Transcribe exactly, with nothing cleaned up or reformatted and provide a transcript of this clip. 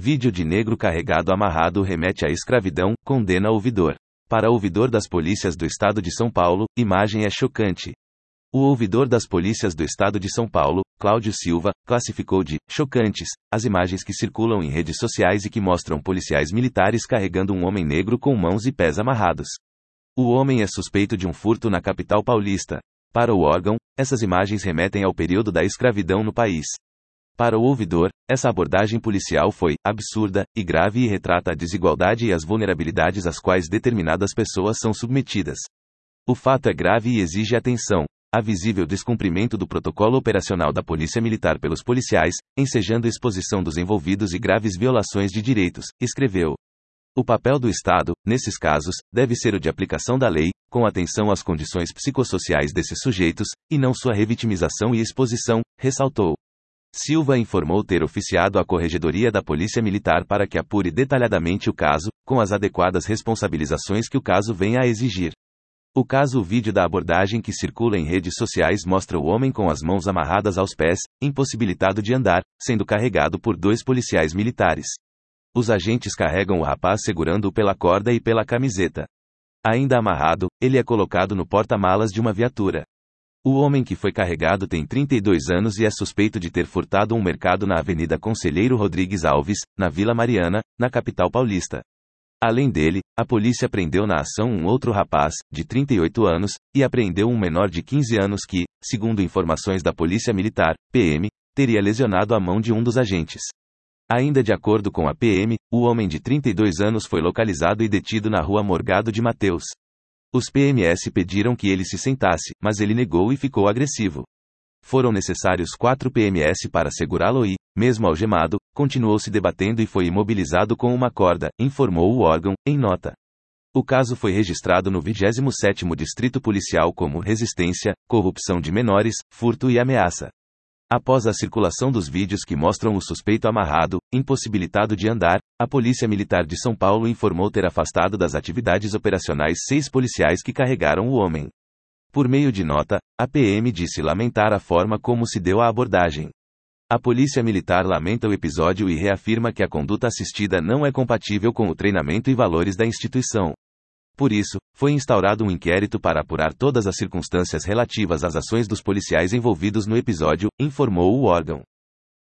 Vídeo de negro carregado amarrado remete à escravidão, condena ouvidor. Para ouvidor das polícias do estado de São Paulo, imagem é chocante. O ouvidor das polícias do estado de São Paulo, Cláudio Silva, classificou de chocantes as imagens que circulam em redes sociais e que mostram policiais militares carregando um homem negro com mãos e pés amarrados. O homem é suspeito de um furto na capital paulista. Para o órgão, essas imagens remetem ao período da escravidão no país. Para o ouvidor, essa abordagem policial foi absurda e grave e retrata a desigualdade e as vulnerabilidades às quais determinadas pessoas são submetidas. O fato é grave e exige atenção. Há visível descumprimento do protocolo operacional da Polícia Militar pelos policiais, ensejando exposição dos envolvidos e graves violações de direitos, escreveu. O papel do Estado, nesses casos, deve ser o de aplicação da lei, com atenção às condições psicossociais desses sujeitos, e não sua revitimização e exposição, ressaltou. Silva informou ter oficiado a Corregedoria da Polícia Militar para que apure detalhadamente o caso, com as adequadas responsabilizações que o caso venha a exigir. O caso O vídeo da abordagem que circula em redes sociais mostra o homem com as mãos amarradas aos pés, impossibilitado de andar, sendo carregado por dois policiais militares. Os agentes carregam o rapaz segurando-o pela corda e pela camiseta. Ainda amarrado, ele é colocado no porta-malas de uma viatura. O homem que foi carregado tem trinta e dois anos e é suspeito de ter furtado um mercado na Avenida Conselheiro Rodrigues Alves, na Vila Mariana, na capital paulista. Além dele, a polícia prendeu na ação um outro rapaz, de trinta e oito anos, e apreendeu um menor de quinze anos que, segundo informações da Polícia Militar, P M, teria lesionado a mão de um dos agentes. Ainda de acordo com a P M, o homem de trinta e dois anos foi localizado e detido na rua Morgado de Mateus. Os P M S pediram que ele se sentasse, mas ele negou e ficou agressivo. Foram necessários quatro P M S para segurá-lo e, mesmo algemado, continuou se debatendo e foi imobilizado com uma corda, informou o órgão, em nota. O caso foi registrado no vigésimo sétimo Distrito Policial como resistência, corrupção de menores, furto e ameaça. Após a circulação dos vídeos que mostram o suspeito amarrado, impossibilitado de andar, a Polícia Militar de São Paulo informou ter afastado das atividades operacionais seis policiais que carregaram o homem. Por meio de nota, a P M disse lamentar a forma como se deu a abordagem. A Polícia Militar lamenta o episódio e reafirma que a conduta assistida não é compatível com o treinamento e valores da instituição. Por isso, foi instaurado um inquérito para apurar todas as circunstâncias relativas às ações dos policiais envolvidos no episódio, informou o órgão.